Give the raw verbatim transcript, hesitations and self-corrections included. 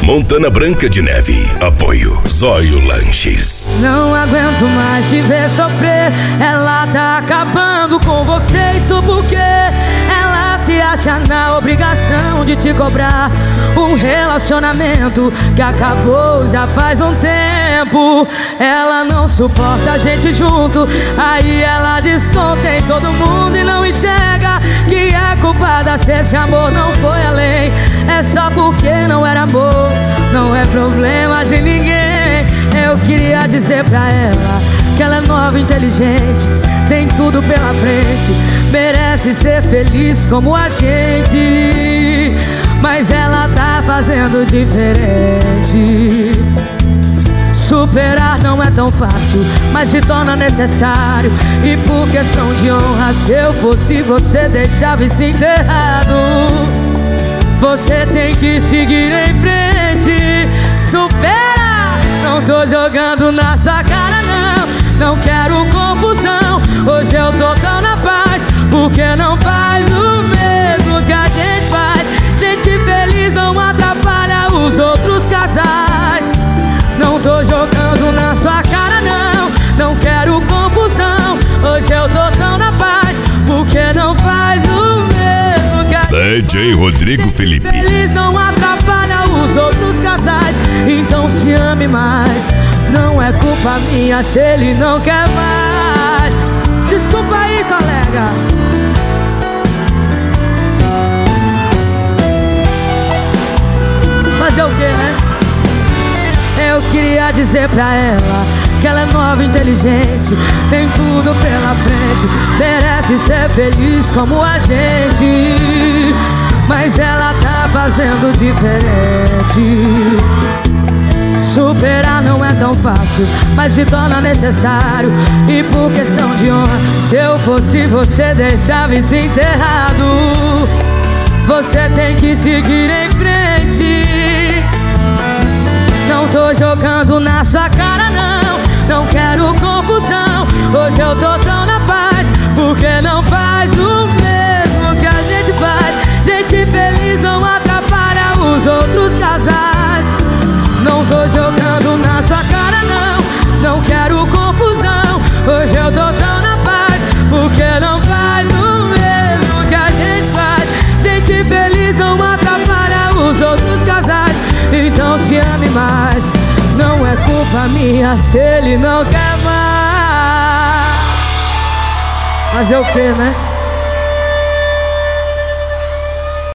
Montana Branca de Neve. Apoio Zóio Lanches. Não aguento mais te ver sofrer. Ela tá acabando com você. Isso porque ela se acha na obrigação de te cobrar um relacionamento que acabou já faz um tempo. Ela não suporta a gente junto, aí ela desconta em todo mundo e não enxerga que é culpada se esse amor não foi além. É só porque não era amor, não é problema de ninguém. Eu queria dizer pra ela que ela é nova, inteligente, tem tudo pela frente, merece ser feliz como a gente. Mas ela tá fazendo diferente. Superar não é tão fácil, mas se torna necessário. E por questão de honra, se eu fosse você, deixava isso enterrado. Você tem que seguir em frente. Supera, não tô jogando na sua cara não. Não quero confusão, hoje eu tô tão na paz. Porque não faz o mesmo que a gente faz. Gente feliz não atrapalha os outros casais. Não tô jogando na sua cara não. Não quero confusão, hoje eu tô tão na paz. Porque não faz o mesmo que a D J Rodrigo Felipe. Feliz não atrapalha os outros casais. Então se ame mais. Não é culpa minha se ele não quer mais. Desculpa aí, colega. Fazer o que, né? Eu queria dizer pra ela que ela é nova, inteligente, tem tudo pela frente, merece ser feliz como a gente. Mas ela tá fazendo diferente. Superar não é tão fácil, mas se torna necessário. E por questão de honra, se eu fosse você, deixava isso enterrado. Você tem que seguir em frente. Não tô jogando na sua cara não. Não quero confusão, hoje eu tô tão na paz. Porque não faz o mesmo que a gente faz. Gente feliz não atrapalha os outros casais. Não tô jogando na sua cara não. Não quero confusão, hoje eu tô tão na paz. Porque não faz o mesmo que a gente faz. Gente feliz não atrapalha os outros casais. Então se ame mais. Não é culpa minha se ele não quer mais. Fazer o que, né?